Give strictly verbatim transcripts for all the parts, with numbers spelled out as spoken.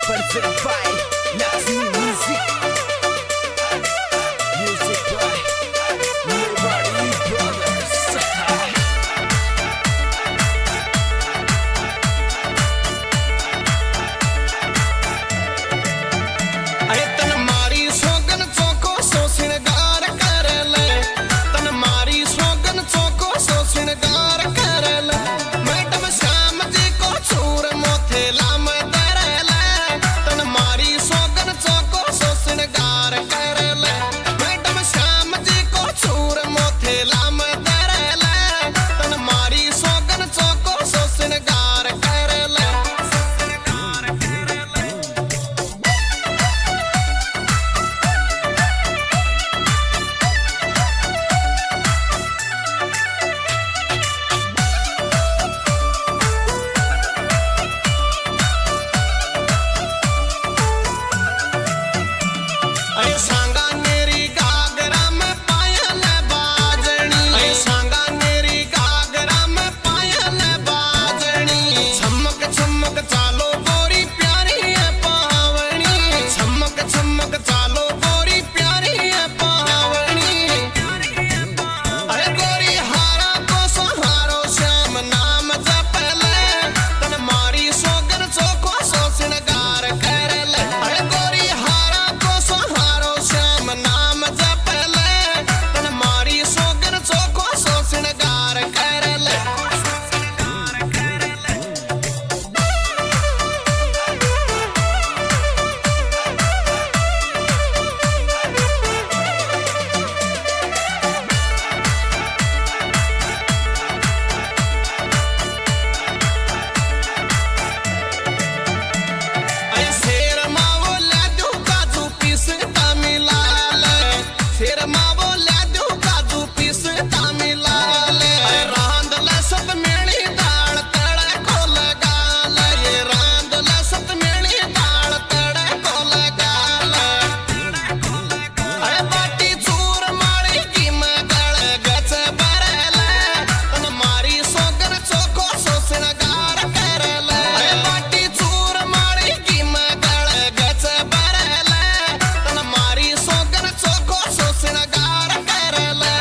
Present by Lakshmi Music. Music by Liberty Brothers. अरे तन मारी सोगन चौको सो सिंगार कर ले, तन मारी सोगन चौको सो सिंगार कर ले। मैडम श्याम जी को छूर मोथे लाम दर ले, तन मारी सोगन चौको सो सिंगार कर ले। मैडम श्याम जी को छूर मोथे लाम दर ले, तन मारी सोगन चौको सो सिंगार कर ले। अरे सांगा नेरी गागरा में पायल बाजनी, अरे सांगा नेरी गागरा में पायल बाजनी। छमक छमक चालो गोरी प्यारी है पावनी, छमक छमक चालो गोरी प्यारी है पावनी। अरे गोरी हारा को सहारो श्याम नाम जप ले, तन मारी सोगन चौको सो सिंगार कर ले। अरे गोरी हारा को सहारो श्याम नाम जप ले, तन मारी सोगन चौको सो सिंगार कर ले। अरे शेर मावो ले दू काजू पिसता मिला ले, शेर मावो ले दू काजू पिसता मिला ले। अरे रांद ले सत मेणी दाल तड़े को लगा ले, ये रांद ले सत मेणी दाल तड़े को लगा ले। अरे बाटी चूर मारी की मैं गल गच भर ले, तन मारी सोगन चौको सो सिंगार कर ले। अरे बाटी चूर मारी की मैं गल गच भर ले, तन मारी सोगन चौको सो सिंगार कर ले।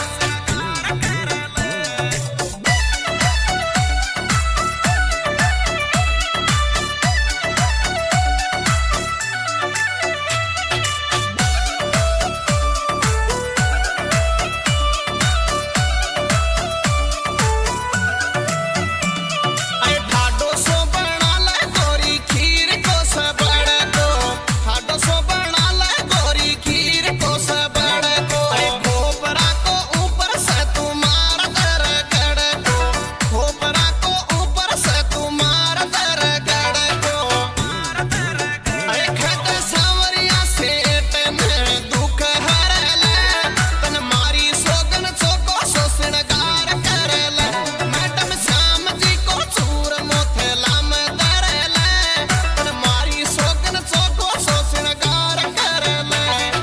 अरे ठाडो सो बना ले गोरी खीर को सबड़ को, ठाडो सो बना ले गोरी खीर को सबड़ को। अरे खोपरा को ऊपर से तू मार दर गड़ को, खोपरा को ऊपर से तू मार दर गड़ को। अरे खत सावरिया सेठ में दुख हर ले, तन मारी सोगन चौको सो सिंगार कर ले। मैडम श्याम जी को चूर मोथे लाम दर ले, तन मारी सोगन चौको सो सिंगार कर ले।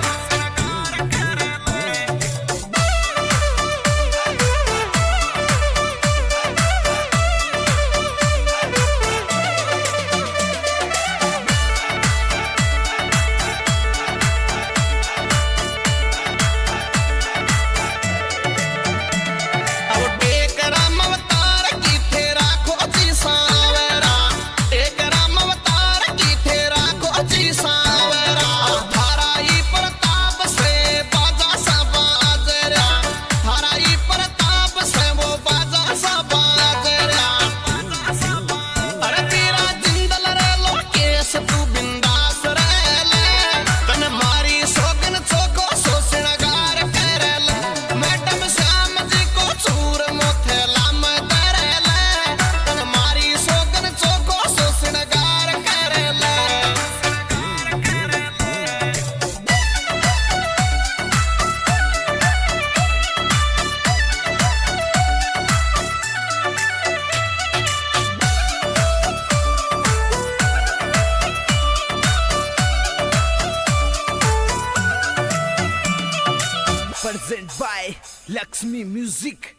अब टेक राम अवतार की तेरा खोजी सावरा, टेक राम अवतार की तेरा खोजी सावरा। अब थाराई प्रताप से बाजा सा बाजरा, थाराई प्रताप से वो बाजा सा बाजरा। अरे तेरा जिंदल रे लोकेश तू बिंदास रह ले, तन मारी सोगन चौको सो सिंगार कर ले। मैडम श्याम जी को चूर मोथे लाम दर ले, तन मारी सोगन चौको सो सिंगार कर ले। Present by Lakshmi Music.